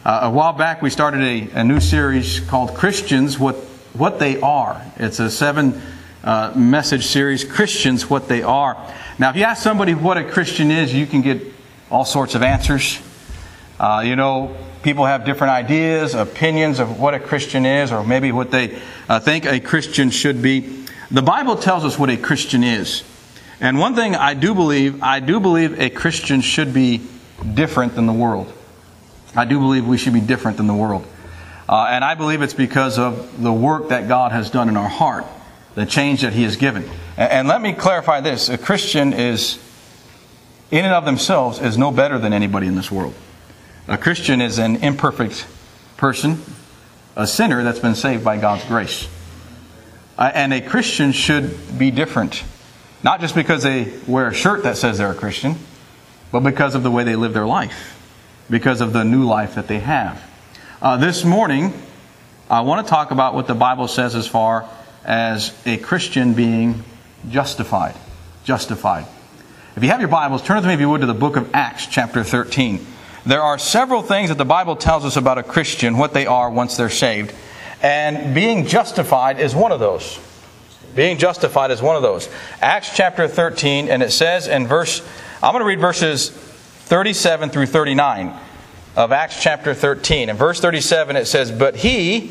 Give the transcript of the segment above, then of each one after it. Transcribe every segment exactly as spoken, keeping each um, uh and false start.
Uh, a while back we started a, a new series called Christians, What, what They Are. It's a seven uh, message series, Christians, What They Are. Now if you ask somebody what a Christian is, you can get all sorts of answers. Uh, you know, people have different ideas, opinions of what a Christian is, or maybe what they uh, think a Christian should be. The Bible tells us what a Christian is. And one thing I do believe, I do believe a Christian should be different than the world. I do believe we should be different than the world. Uh, and I believe it's because of the work that God has done in our heart, the change that He has given. And, and let me clarify this. A Christian is, in and of themselves, is no better than anybody in this world. A Christian is an imperfect person, a sinner that's been saved by God's grace. Uh, and a Christian should be different. Not just because they wear a shirt that says they're a Christian, but because of the way they live their life. Because of the new life that they have. Uh, this morning, I want to talk about what the Bible says as far as a Christian being justified. Justified. If you have your Bibles, turn with me, if you would, to the book of Acts, chapter thirteen. There are several things that the Bible tells us about a Christian, what they are once they're saved. And being justified is one of those. Being justified is one of those. Acts chapter thirteen, and it says in verse, I'm going to read verses thirty-seven through thirty-nine of Acts chapter thirteen. In verse thirty-seven it says, but He,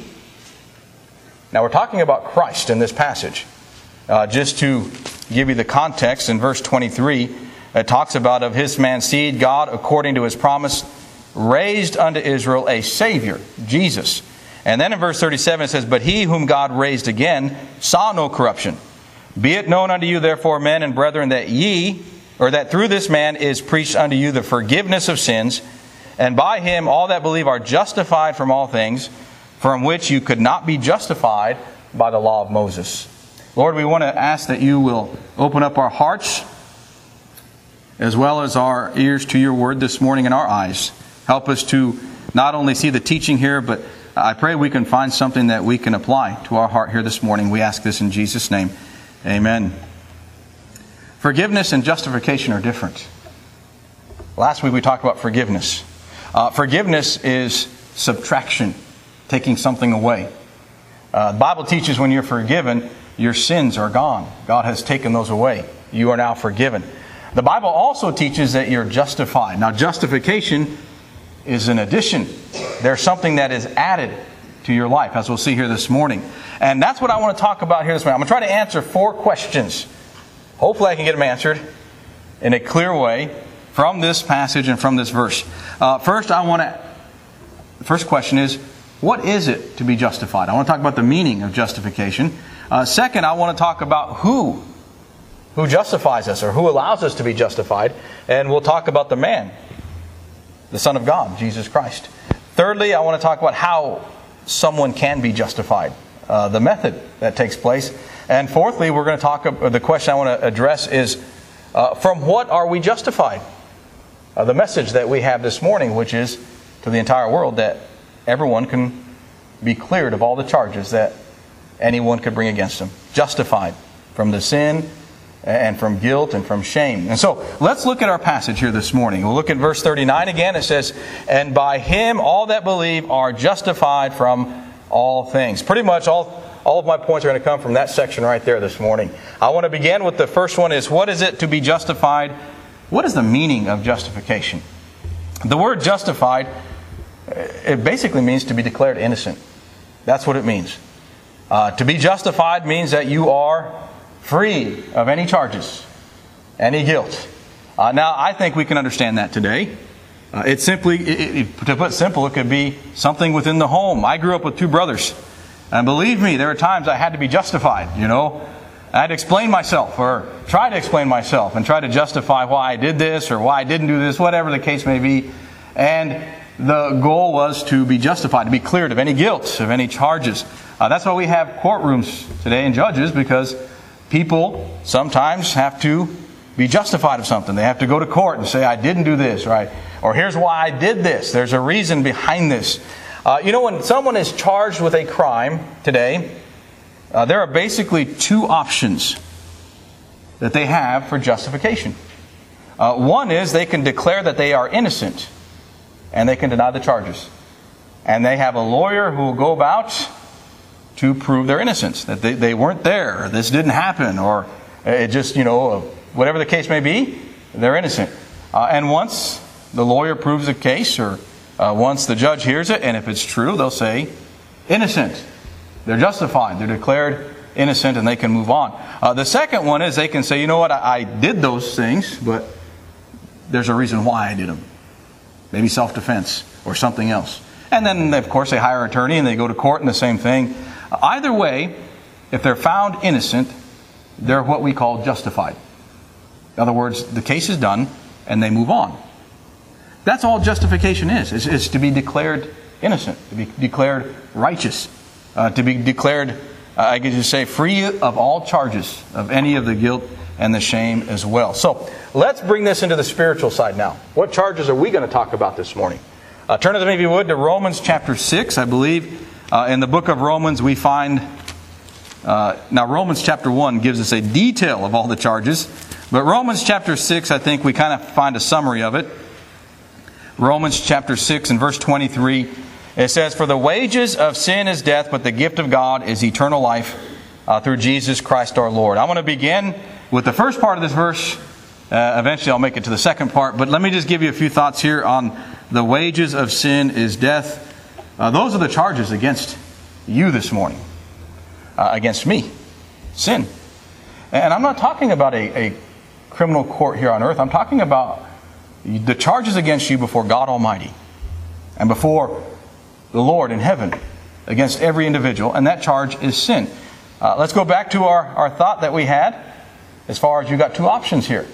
now we're talking about Christ in this passage. Uh, just to give you the context, in verse twenty-three, it talks about of His man's seed, God, according to His promise, raised unto Israel a Savior, Jesus. And then in verse thirty-seven it says, but He whom God raised again saw no corruption. Be it known unto you, therefore, men and brethren, that ye, or that through this man is preached unto you the forgiveness of sins, and by Him all that believe are justified from all things, from which you could not be justified by the law of Moses. Lord, we want to ask that You will open up our hearts, as well as our ears to Your word this morning and our eyes. Help us to not only see the teaching here, but I pray we can find something that we can apply to our heart here this morning. We ask this in Jesus' name. Amen. Forgiveness and justification are different. Last week we talked about forgiveness. Uh, forgiveness is subtraction, taking something away. Uh, the Bible teaches when you're forgiven, your sins are gone. God has taken those away. You are now forgiven. The Bible also teaches that you're justified. Now, justification is an addition. There's something that is added to your life, as we'll see here this morning. And that's what I want to talk about here this morning. I'm going to try to answer four questions. Hopefully I can get them answered in a clear way from this passage and from this verse. Uh, first, I want to, the first question is, what is it to be justified? I want to talk about the meaning of justification. Uh, second, I want to talk about who Who justifies us, or who allows us to be justified. And we'll talk about the man, the Son of God, Jesus Christ. Thirdly, I want to talk about how someone can be justified, uh, the method that takes place. And fourthly, we're going to talk about, the question I want to address is, uh, from what are we justified? Uh, the message that we have this morning, which is to the entire world that everyone can be cleared of all the charges that anyone could bring against them. Justified from the sin and from guilt and from shame. And so, let's look at our passage here this morning. We'll look at verse thirty-nine again. It says, and by Him all that believe are justified from all things. Pretty much all, all of my points are going to come from that section right there this morning. I want to begin with the first one is, what is it to be justified? What is the meaning of justification? The word justified, it basically means to be declared innocent. That's what it means. Uh, to be justified means that you are free of any charges, any guilt. Uh, now, I think we can understand that today. Uh, it's simply, it, it, to put it simple, it could be something within the home. I grew up with two brothers. And believe me, there were times I had to be justified, you know. I had to explain myself, or try to explain myself, and try to justify why I did this, or why I didn't do this, whatever the case may be. And the goal was to be justified, to be cleared of any guilt, of any charges. Uh, that's why we have courtrooms today and judges, because people sometimes have to be justified of something. They have to go to court and say, I didn't do this, right? Or here's why I did this. There's a reason behind this. Uh, you know, when someone is charged with a crime today, uh, there are basically two options that they have for justification. Uh, one is they can declare that they are innocent, and they can deny the charges. And they have a lawyer who will go about to prove their innocence, that they, they weren't there, or this didn't happen, or it just, you know, whatever the case may be, they're innocent. Uh, and once the lawyer proves a case, or uh, once the judge hears it, and if it's true, they'll say, innocent. They're justified. They're declared innocent, and they can move on. Uh, the second one is they can say, you know what, I, I did those things, but there's a reason why I did them. Maybe self-defense or something else. And then, of course, they hire an attorney and they go to court and the same thing. Either way, if they're found innocent, they're what we call justified. In other words, the case is done and they move on. That's all justification is. It's, it's to be declared innocent, to be declared righteous, uh, to be declared, uh, I could just say, free of all charges, of any of the guilt and the shame as well. So, let's bring this into the spiritual side now. What charges are we going to talk about this morning? Uh, turn with me, if you would, to Romans chapter six, I believe. Uh, in the book of Romans, we find... Uh, now, Romans chapter one gives us a detail of all the charges. But Romans chapter six, I think we kind of find a summary of it. Romans chapter six and verse twenty-three. It says, "For the wages of sin is death, but the gift of God is eternal life uh, through Jesus Christ our Lord." I want to begin with the first part of this verse. Uh, eventually I'll make it to the second part. But let me just give you a few thoughts here on the wages of sin is death. Uh, those are the charges against you this morning. Uh, against me. Sin. And I'm not talking about a, a criminal court here on earth. I'm talking about the charges against you before God Almighty. And before the Lord in heaven. Against every individual. And that charge is sin. Uh, let's go back to our, our thought that we had. As far as you got two options here.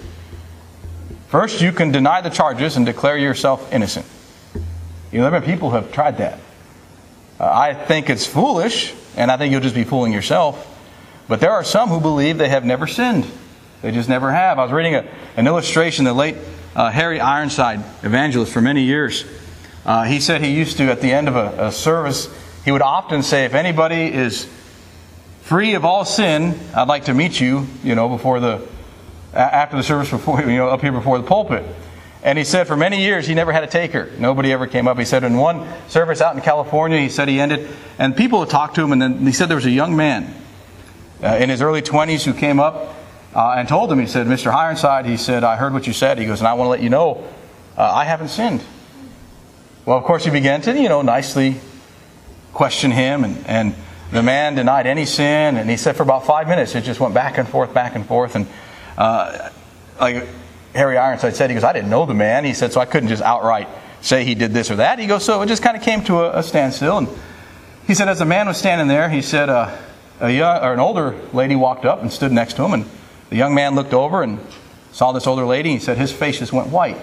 First, you can deny the charges and declare yourself innocent. You know, there have been people who have tried that. Uh, I think it's foolish, and I think you'll just be fooling yourself. But there are some who believe they have never sinned. They just never have. I was reading a, an illustration, the late uh, Harry Ironside, evangelist for many years. Uh, he said he used to, at the end of a, a service, he would often say, if anybody is free of all sin, I'd like to meet you, you know, before the... after the service, before you know, up here before the pulpit. And he said for many years he never had a taker. Nobody ever came up. He said in one service out in California, he said he ended, and people would talk to him, and then he said there was a young man uh, in his early twenties who came up uh, and told him, he said, "Mister Ironside," he said, "I heard what you said." He goes, "And I want to let you know, uh, I haven't sinned." Well, of course, he began to, you know, nicely question him, and, and the man denied any sin, and he said for about five minutes it just went back and forth, back and forth, and Uh, like Harry Ironside said, he goes, "I didn't know the man." He said, "So I couldn't just outright say he did this or that." He goes, "So it just kind of came to a, a standstill." And he said, as the man was standing there, he said, uh, a young, or an older lady walked up and stood next to him. And the young man looked over and saw this older lady. And he said his face just went white.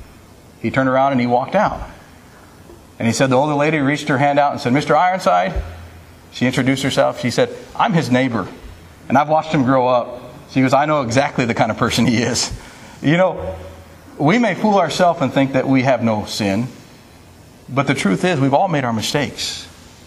He turned around and he walked out. And he said the older lady reached her hand out and said, "Mister Ironside." She introduced herself. She said, "I'm his neighbor, and I've watched him grow up." She goes, "I know exactly the kind of person he is." You know, we may fool ourselves and think that we have no sin. But the truth is, we've all made our mistakes.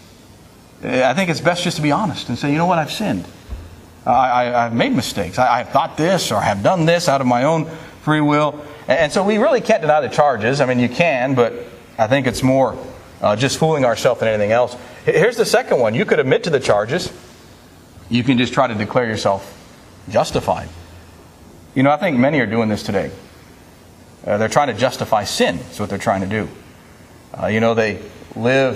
I think it's best just to be honest and say, you know what, I've sinned. I, I, I've made mistakes. I, I've thought this or I have done this out of my own free will. And so we really can't deny the charges. I mean, you can, but I think it's more uh, just fooling ourselves than anything else. Here's the second one. You could admit to the charges. You can just try to declare yourself justified. You know, I think many are doing this today. Uh, they're trying to justify sin. That's what they're trying to do. Uh, you know, they live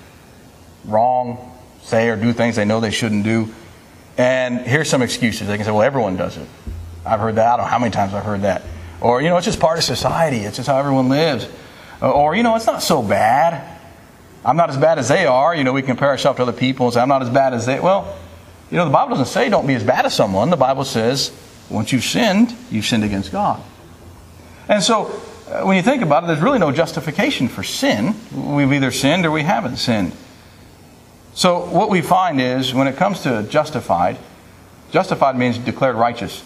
wrong, say or do things they know they shouldn't do. And here's some excuses. They can say, well, everyone does it. I've heard that. I don't know how many times I've heard that. Or, you know, it's just part of society. It's just how everyone lives. Or, you know, it's not so bad. I'm not as bad as they are. You know, we compare ourselves to other people and say, I'm not as bad as they. Well, you know, the Bible doesn't say don't be as bad as someone. The Bible says once you've sinned, you've sinned against God. And so, uh, when you think about it, there's really no justification for sin. We've either sinned or we haven't sinned. So, what we find is, when it comes to justified, justified means declared righteous.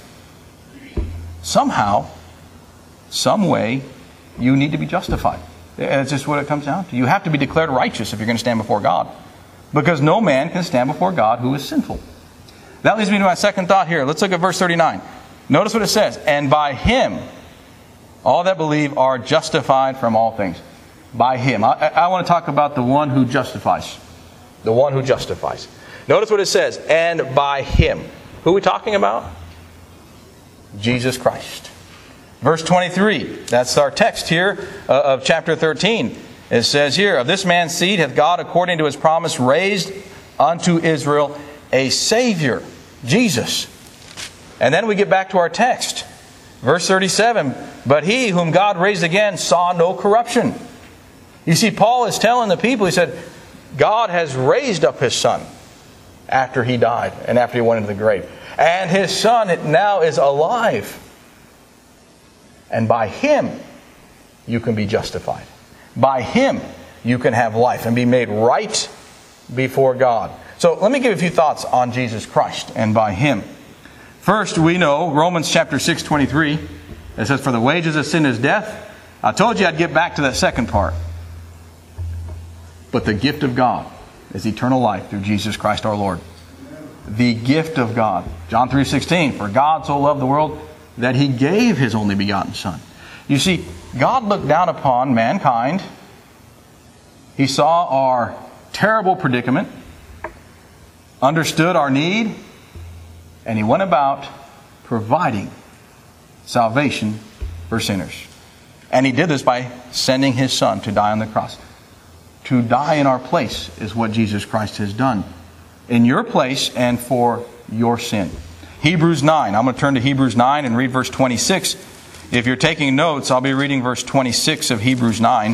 Somehow, some way, you need to be justified. It's just what it comes down to. You have to be declared righteous if you're going to stand before God. Because no man can stand before God who is sinful. That leads me to my second thought here. Let's look at verse thirty-nine. Notice what it says. "And by him all that believe are justified from all things." By Him. I, I want to talk about the one who justifies. The one who justifies. Notice what it says, and by Him. Who are we talking about? Jesus Christ. Verse twenty-three, that's our text here uh, of chapter thirteen. It says here, of this man's seed hath God, according to His promise, raised unto Israel a Savior, Jesus. And then we get back to our text. Verse thirty-seven, but He whom God raised again saw no corruption. You see, Paul is telling the people, he said, God has raised up His Son after He died and after He went into the grave. And His Son now is alive. And by Him, you can be justified. By Him, you can have life and be made right before God. So let me give a few thoughts on Jesus Christ and by Him. First, we know Romans chapter six twenty-three. It says, for the wages of sin is death. I told you I'd get back to that second part. But the gift of God is eternal life through Jesus Christ our Lord. The gift of God. John three sixteen, for God so loved the world that He gave His only begotten Son. You see, God looked down upon mankind. He saw our terrible predicament, understood our need, and He went about providing salvation for sinners. And He did this by sending His Son to die on the cross. To die in our place is what Jesus Christ has done. In your place and for your sin. Hebrews nine. I'm going to turn to Hebrews nine and read verse twenty-six. If you're taking notes, I'll be reading verse twenty-six of Hebrews nine.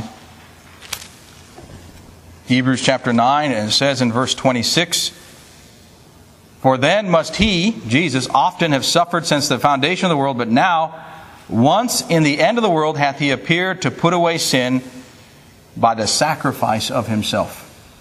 Hebrews chapter nine, and it says in verse twenty-six, for then must He, Jesus, often have suffered since the foundation of the world, but now, once in the end of the world, hath He appeared to put away sin by the sacrifice of Himself.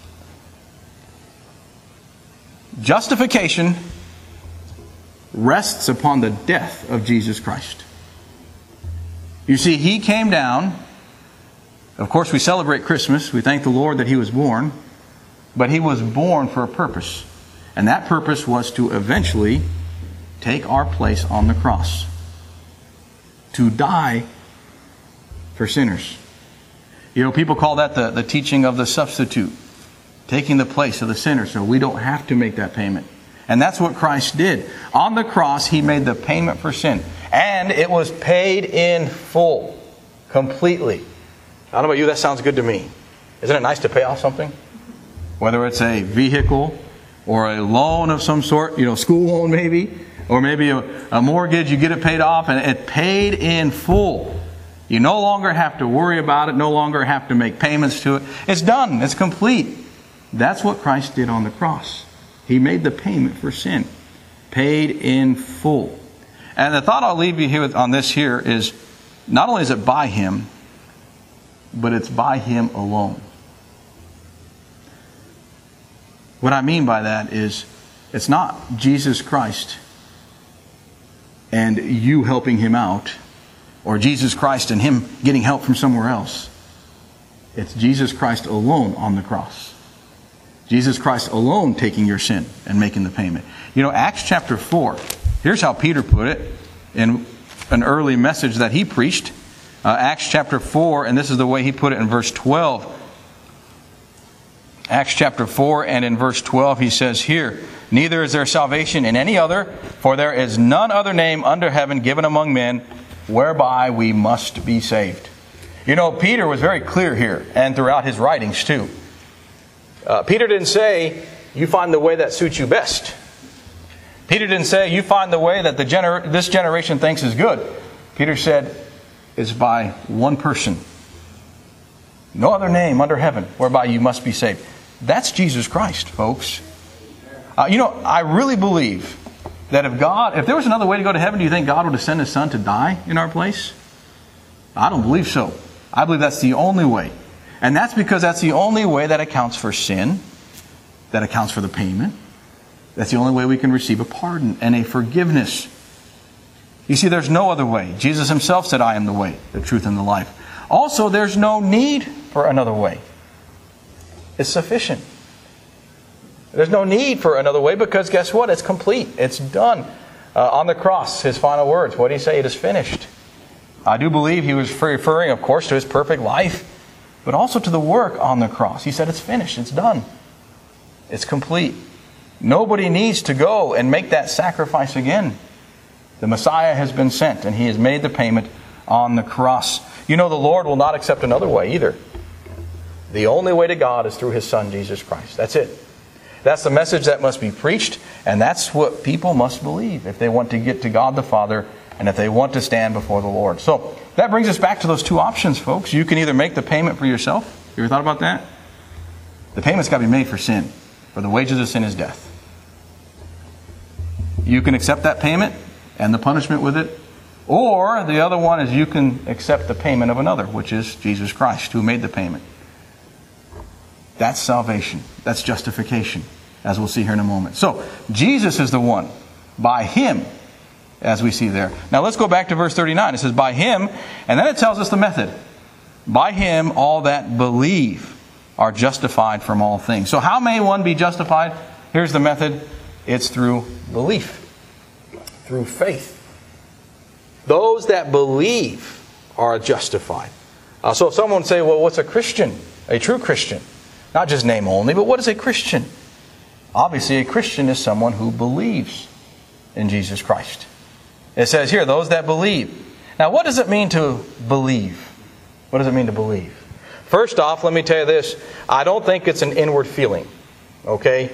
Justification rests upon the death of Jesus Christ. You see, He came down. Of course, we celebrate Christmas. We thank the Lord that He was born. But He was born for a purpose. And that purpose was to eventually take our place on the cross. To die for sinners. You know, people call that the, the teaching of the substitute. Taking the place of the sinner, so we don't have to make that payment. And that's what Christ did. On the cross, He made the payment for sin. And it was paid in full. Completely. I don't know about you, that sounds good to me. Isn't it nice to pay off something? Whether it's a vehicle or a loan of some sort, you know, school loan maybe, or maybe a, a mortgage, you get it paid off and it paid in full. You no longer have to worry about it, no longer have to make payments to it. It's done. It's complete. That's what Christ did on the cross. He made the payment for sin. Paid in full. And the thought I'll leave you here with, on this here is, not only is it by Him, but it's by Him alone. What I mean by that is, it's not Jesus Christ and you helping Him out, or Jesus Christ and Him getting help from somewhere else. It's Jesus Christ alone on the cross. Jesus Christ alone taking your sin and making the payment. You know, Acts chapter four, here's how Peter put it in an early message that he preached. Uh, Acts chapter four, and this is the way he put it in verse twelve. Acts chapter four and in verse twelve he says here, neither is there salvation in any other, for there is none other name under heaven given among men whereby we must be saved. You know, Peter was very clear here, and throughout his writings too. Uh, Peter didn't say, you find the way that suits you best. Peter didn't say, you find the way that the gener- this generation thinks is good. Peter said, it's by one person. No other name under heaven whereby you must be saved. That's Jesus Christ, folks. Uh, you know, I really believe that if God, if there was another way to go to heaven, do you think God would have sent His Son to die in our place? I don't believe so. I believe that's the only way. And that's because that's the only way that accounts for sin, that accounts for the payment. That's the only way we can receive a pardon and a forgiveness. You see, there's no other way. Jesus Himself said, I am the way, the truth, and the life. Also, there's no need for another way. It's sufficient. There's no need for another way because guess what? It's complete. It's done. Uh, on the cross, His final words, what did He say? It is finished. I do believe He was referring, of course, to His perfect life. but also to the work on the cross. He said, it's finished, it's done, it's complete. Nobody needs to go and make that sacrifice again. The Messiah has been sent, and He has made the payment on the cross. You know, the Lord will not accept another way either. The only way to God is through His Son, Jesus Christ. That's it. That's the message that must be preached, and that's what people must believe if they want to get to God the Father and if they want to stand before the Lord. So that brings us back to those two options, folks. You can either make the payment for yourself. You ever thought about that? The payment's got to be made for sin. For the wages of sin is death. You can accept that payment and the punishment with it. Or the other one is you can accept the payment of another, which is Jesus Christ, who made the payment. That's salvation. That's justification, as we'll see here in a moment. So, Jesus is the one. By Him, as we see there. Now let's go back to verse thirty-nine. It says, by Him, and then it tells us the method. By Him, all that believe are justified from all things. So how may one be justified? Here's the method. It's through belief. Through faith. Those that believe are justified. Uh, so if someone would say, well, what's a Christian? A true Christian. Not just name only, but what is a Christian? Obviously, a Christian is someone who believes in Jesus Christ. It says here, those that believe. Now, what does it mean to believe? What does it mean to believe? First off, let me tell you this. I don't think it's an inward feeling. Okay?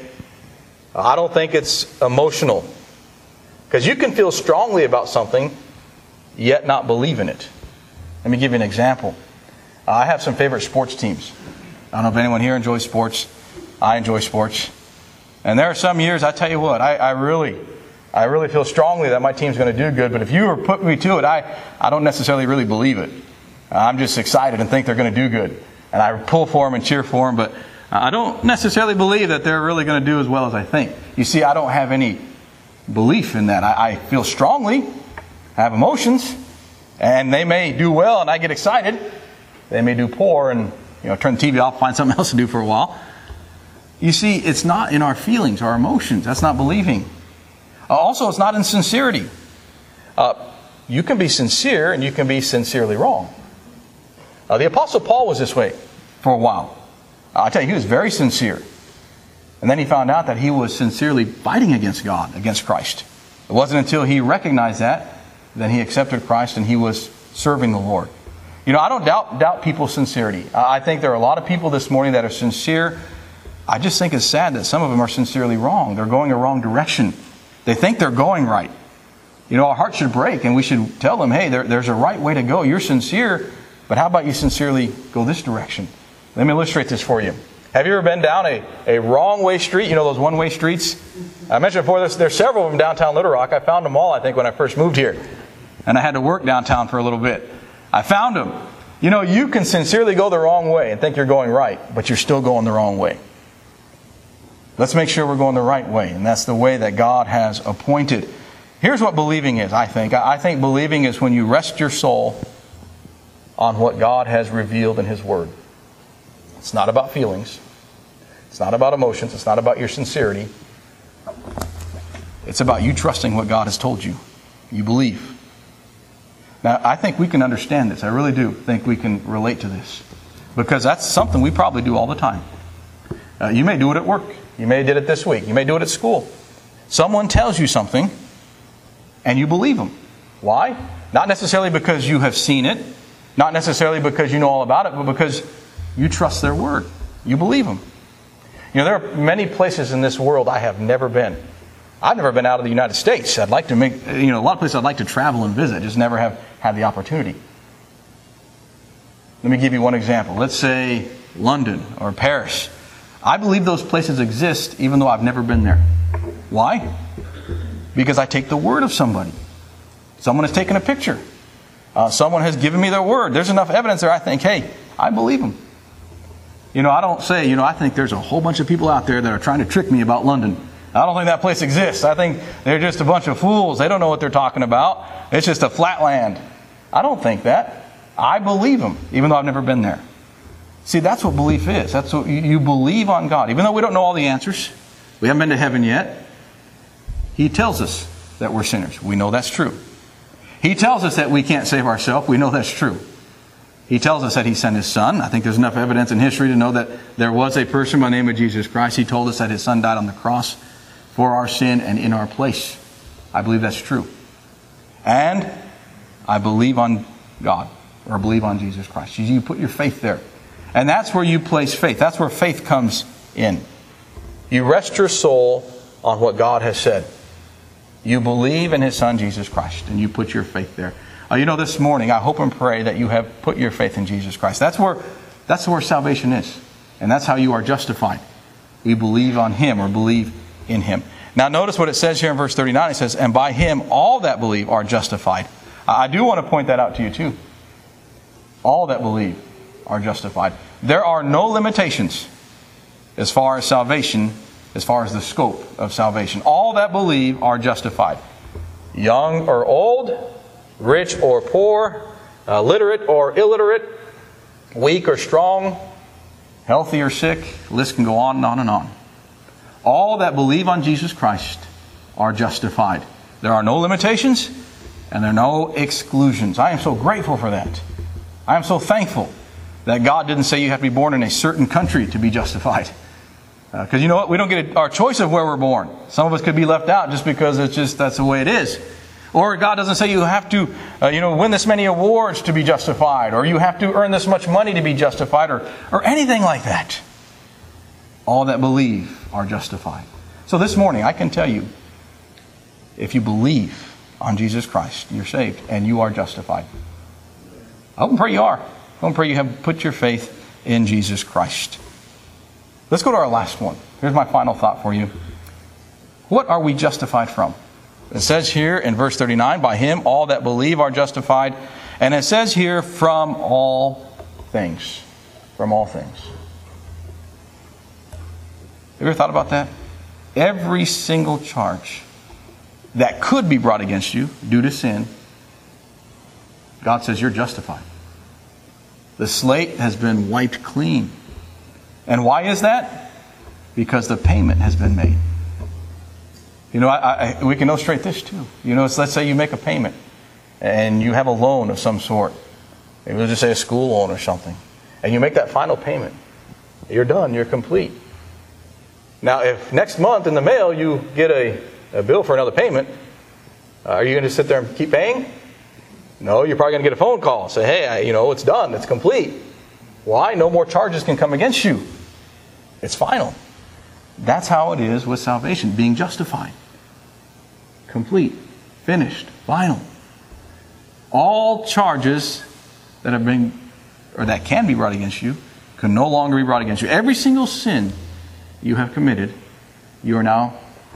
I don't think it's emotional. Because you can feel strongly about something, yet not believe in it. Let me give you an example. I have some favorite sports teams. I don't know if anyone here enjoys sports. I enjoy sports. And there are some years, I tell you what, I, I really I really feel strongly that my team's going to do good. But if you were put me to it, I, I don't necessarily really believe it. I'm just excited and think they're going to do good. And I pull for them and cheer for them. But I don't necessarily believe that they're really going to do as well as I think. You see, I don't have any belief in that. I, I feel strongly, I have emotions, and they may do well and I get excited. They may do poor and you know turn the T V off, find something else to do for a while. You see, it's not in our feelings, our emotions. That's not believing. Uh, also, it's not in sincerity. Uh, you can be sincere and you can be sincerely wrong. Uh, the Apostle Paul was this way for a while. Uh, I tell you, he was very sincere. And then he found out that he was sincerely fighting against God, against Christ. It wasn't until he recognized that, then he accepted Christ and he was serving the Lord. You know, I don't doubt doubt people's sincerity. I think there are a lot of people this morning that are sincere. I just think it's sad that some of them are sincerely wrong. They're going a wrong direction. They think they're going right. You know, our hearts should break and we should tell them, hey, there, there's a right way to go. You're sincere, but how about you sincerely go this direction? Let me illustrate this for you. Have you ever been down a, a wrong way street? You know those one-way streets? I mentioned before, there's, there's several of them downtown Little Rock. I found them all, I think, when I first moved here. And I had to work downtown for a little bit. I found them. You know, you can sincerely go the wrong way and think you're going right, but you're still going the wrong way. Let's make sure we're going the right way, and that's the way that God has appointed. Here's what believing is, I think. I think believing is when you rest your soul on what God has revealed in His Word. It's not about feelings. It's not about emotions. It's not about your sincerity. It's about you trusting what God has told you. You believe. Now, I think we can understand this. I really do think we can relate to this. Because that's something we probably do all the time. Uh, you may do it at work. You may have did it this week. You may do it at school. Someone tells you something, and you believe them. Why? Not necessarily because you have seen it. Not necessarily because you know all about it, but because you trust their word. You believe them. You know, there are many places in this world I have never been. I've never been out of the United States. I'd like to make, you know, a lot of places I'd like to travel and visit. Just never have had the opportunity. Let me give you one example. Let's say London or Paris. I believe those places exist even though I've never been there. Why? Because I take the word of somebody. Someone has taken a picture. Uh, someone has given me their word. There's enough evidence there I think, hey, I believe them. You know, I don't say, you know, I think there's a whole bunch of people out there that are trying to trick me about London. I don't think that place exists. I think they're just a bunch of fools. They don't know what they're talking about. It's just a flat land. I don't think that. I believe them, even though I've never been there. See, that's what belief is. That's what you, you believe on God. Even though we don't know all the answers, we haven't been to heaven yet, He tells us that we're sinners. We know that's true. He tells us that we can't save ourselves. We know that's true. He tells us that He sent His Son. I think there's enough evidence in history to know that there was a person by the name of Jesus Christ. He told us that His Son died on the cross for our sin and in our place. I believe that's true. And I believe on God, or believe on Jesus Christ. You put your faith there. And that's where you place faith. That's where faith comes in. You rest your soul on what God has said. You believe in His Son, Jesus Christ, and you put your faith there. Uh, you know, this morning, I hope and pray that you have put your faith in Jesus Christ. That's where, that's where salvation is. And that's how you are justified. We believe on Him, or believe in Him. Now notice what it says here in verse thirty-nine. It says, and by Him all that believe are justified. I do want to point that out to you too. All that believe are justified. There are no limitations as far as salvation, as far as the scope of salvation. All that believe are justified. Young or old, rich or poor, uh, literate or illiterate, weak or strong, healthy or sick. The list can go on and on and on. All that believe on Jesus Christ are justified. There are no limitations and there are no exclusions. I am so grateful for that. I am so thankful that God didn't say you have to be born in a certain country to be justified. Because uh, you know what? We don't get our choice of where we're born. Some of us could be left out just because it's just that's the way it is. Or God doesn't say you have to uh, you know, win this many awards to be justified. Or you have to earn this much money to be justified. Or, or anything like that. All that believe are justified. So this morning, I can tell you, if you believe on Jesus Christ, you're saved and you are justified. I hope and pray you are. I hope and pray you have put your faith in Jesus Christ. Let's go to our last one. Here's my final thought for you. What are we justified from? It says here in verse thirty-nine, by Him all that believe are justified. And it says here, from all things. From all things. Have you ever thought about that? Every single charge that could be brought against you due to sin, God says you're justified. The slate has been wiped clean. And why is that? Because the payment has been made. You know, I, I, we can illustrate this too. You know, let's say you make a payment and you have a loan of some sort. Maybe we'll just say a school loan or something. And you make that final payment. You're done. You're complete. Now, if next month in the mail you get a, a bill for another payment, uh, are you going to sit there and keep paying? No, you're probably going to get a phone call. Say, hey, I, you know, it's done. It's complete. Why? No more charges can come against you. It's final. That's how it is with salvation, being justified. Complete. Finished. Final. All charges that have been, or that can be brought against you, can no longer be brought against you. Every single sin you have committed, you are now,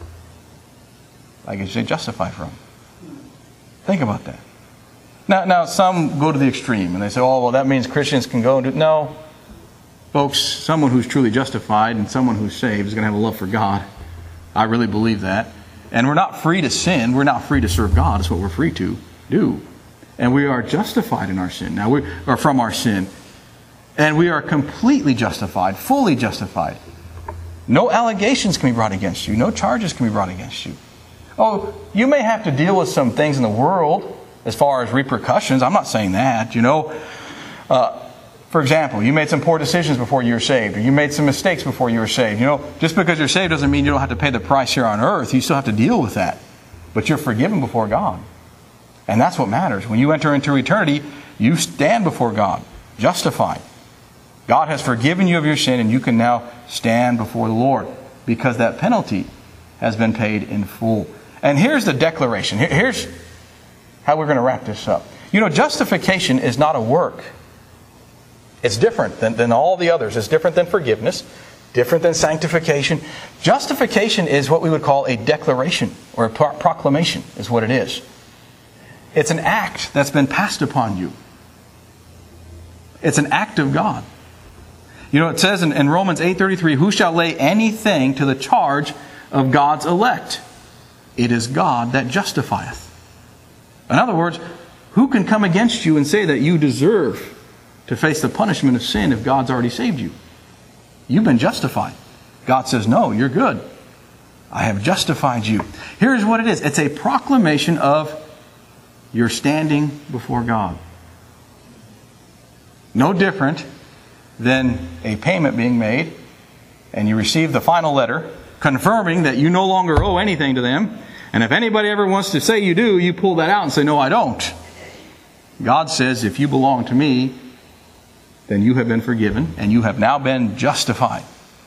I guess you say, justified from. Think about that. Now, now, some go to the extreme and they say, oh, well, that means Christians can go and do... No. Folks, someone who's truly justified and someone who's saved is going to have a love for God. I really believe that. And we're not free to sin. We're not free to serve God. That's what we're free to do. And we are justified in our sin. Now, we are from our sin. And we are completely justified, fully justified. No allegations can be brought against you. No charges can be brought against you. Oh, you may have to deal with some things in the world as far as repercussions. I'm not saying that, you know. Uh, for example, you made some poor decisions before you were saved. Or you made some mistakes before you were saved. You know, just because you're saved doesn't mean you don't have to pay the price here on earth. You still have to deal with that. But you're forgiven before God. And that's what matters. When you enter into eternity, you stand before God, justified. God has forgiven you of your sin, and you can now stand before the Lord because that penalty has been paid in full. And here's the declaration. Here's how we're going to wrap this up. You know, justification is not a work. It's different than, than all the others. It's different than forgiveness, different than sanctification. Justification is what we would call a declaration or a pro- proclamation is what it is. It's an act that's been passed upon you. It's an act of God. You know, it says in, in Romans eight thirty-three, who shall lay anything to the charge of God's elect? It is God that justifieth. In other words, who can come against you and say that you deserve to face the punishment of sin if God's already saved you? You've been justified. God says, no, you're good. I have justified you. Here's what it is. It's a proclamation of your standing before God. No different than a payment being made, and you receive the final letter confirming that you no longer owe anything to them. And if anybody ever wants to say you do, you pull that out and say, no, I don't. God says, if you belong to me, then you have been forgiven, and you have now been justified.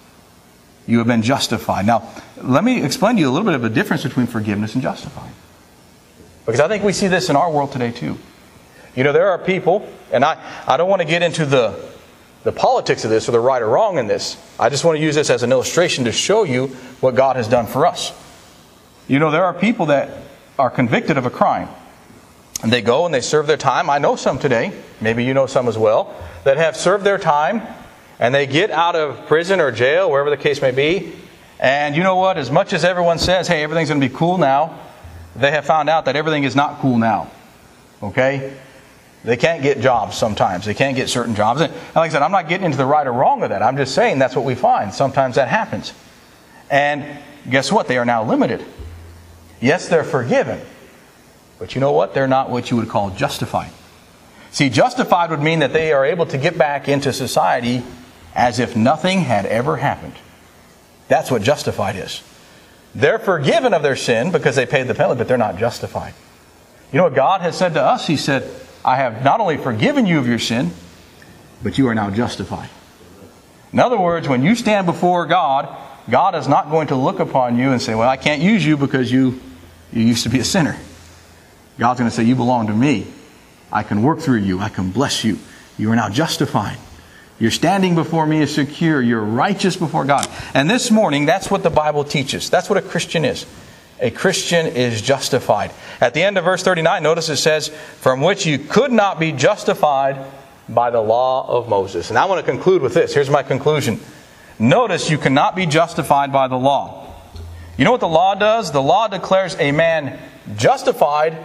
You have been justified. Now, let me explain to you a little bit of a difference between forgiveness and justifying. Because I think we see this in our world today too. You know, there are people, and I, I don't want to get into the, the politics of this or the right or wrong in this. I just want to use this as an illustration to show you what God has done for us. You know, there are people that are convicted of a crime. And they go and they serve their time. I know some today, maybe you know some as well, that have served their time and they get out of prison or jail, wherever the case may be. And you know what? As much as everyone says, hey, everything's going to be cool now, they have found out that everything is not cool now. Okay? They can't get jobs sometimes. They can't get certain jobs. And like I said, I'm not getting into the right or wrong of that. I'm just saying that's what we find. Sometimes that happens. And guess what? They are now limited. Yes, they're forgiven. But you know what? They're not what you would call justified. See, justified would mean that they are able to get back into society as if nothing had ever happened. That's what justified is. They're forgiven of their sin because they paid the penalty, but they're not justified. You know what God has said to us? He said, I have not only forgiven you of your sin, but you are now justified. In other words, when you stand before God, God is not going to look upon you and say, well, I can't use you because you, you used to be a sinner. God's going to say, you belong to me. I can work through you. I can bless you. You are now justified. You're standing before me as secure. You're righteous before God. And this morning, that's what the Bible teaches. That's what a Christian is. A Christian is justified. At the end of verse thirty-nine, notice it says, from which you could not be justified by the law of Moses. And I want to conclude with this. Here's my conclusion. Notice you cannot be justified by the law. You know what the law does? The law declares a man justified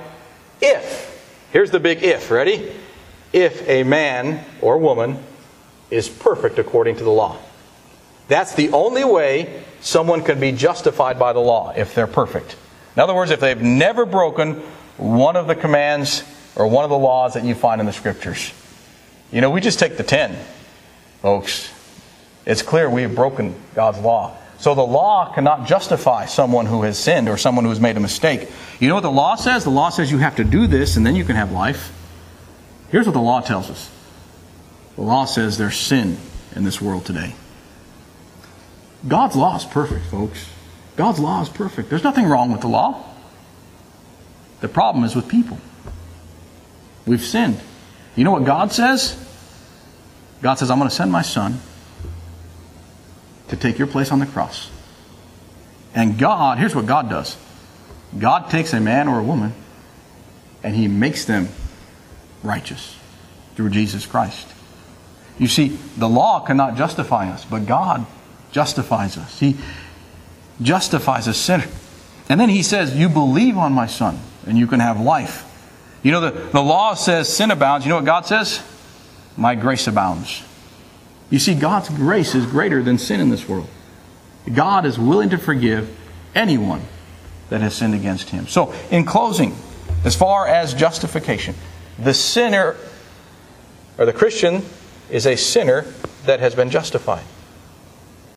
if, here's the big if, ready? If a man or woman is perfect according to the law. That's the only way someone can be justified by the law, if they're perfect. In other words, if they've never broken one of the commands or one of the laws that you find in the Scriptures. You know, we just take the ten, folks. It's clear we have broken God's law. So the law cannot justify someone who has sinned or someone who has made a mistake. You know what the law says? The law says you have to do this and then you can have life. Here's what the law tells us. The law says there's sin in this world today. God's law is perfect, folks. God's law is perfect. There's nothing wrong with the law. The problem is with people. We've sinned. You know what God says? God says, I'm going to send my Son to take your place on the cross. And God, here's what God does. God takes a man or a woman and He makes them righteous through Jesus Christ. You see, the law cannot justify us, but God justifies us. He justifies a sinner. And then He says, you believe on my Son and you can have life. You know, the, the law says sin abounds. You know what God says? My grace abounds. You see, God's grace is greater than sin in this world. God is willing to forgive anyone that has sinned against Him. So, in closing, as far as justification, the sinner, or the Christian, is a sinner that has been justified.